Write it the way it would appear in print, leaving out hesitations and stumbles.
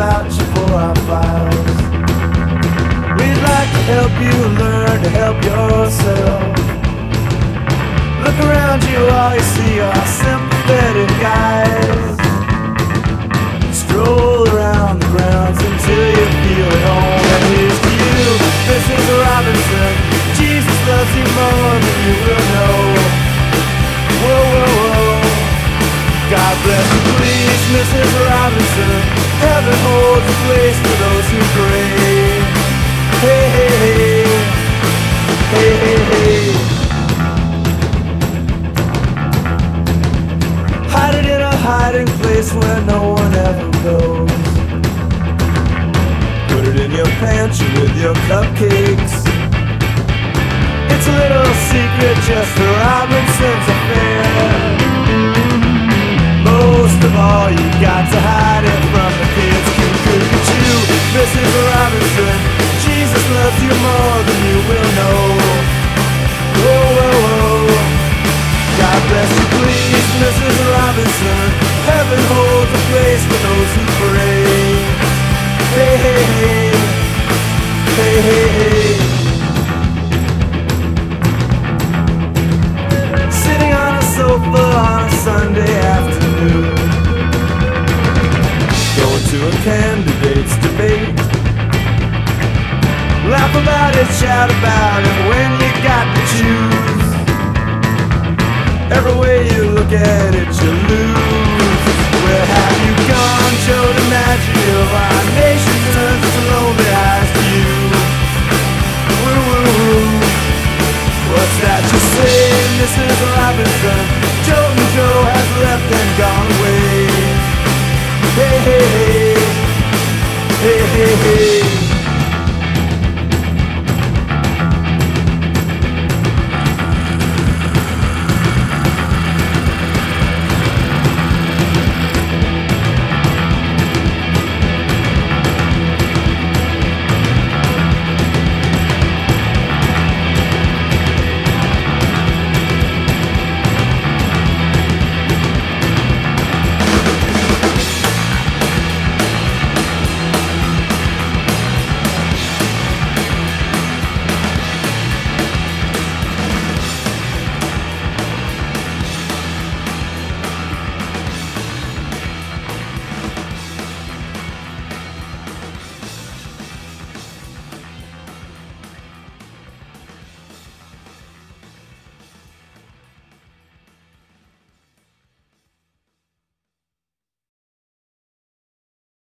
about you for our files. We'd like to help you learn to help yourself. Look around you, all you see are sympathetic eyes. Stroll around the grounds until you feel at home. And here's to you, Mrs. Robinson. Jesus loves you more than you will know. Whoa, whoa, whoa. God bless you, please, Mrs. Robinson. Heaven holds a place for those who pray. Hey, hey, hey. Hey, hey, hey. Hide it in a hiding place where no one ever goes. Put it in your pantry with your cupcakes. It's a little secret just for Robinson's affair. Most of all, you got to hide it from the kids. Look at you, Mrs. Robinson. Jesus loves you more than you will know. Whoa, whoa, whoa. God bless you, please, Mrs. Robinson. Heaven holds a place for those who pray. Hey, hey, hey. Hey, hey, hey. Sitting on a sofa on a Sunday afternoon, going to a candidate's debate. Laugh about it, shout about it when you got to choose. Every way you look at it, you lose. Where have you gone, Joe DiMaggio? Our nation turns its lonely eyes to you. Woo, woo, woo. What's that you say, Mrs. Robinson? Joltin' Joe has left and gone away. Hey, hey, hey. Hey, hey, hey.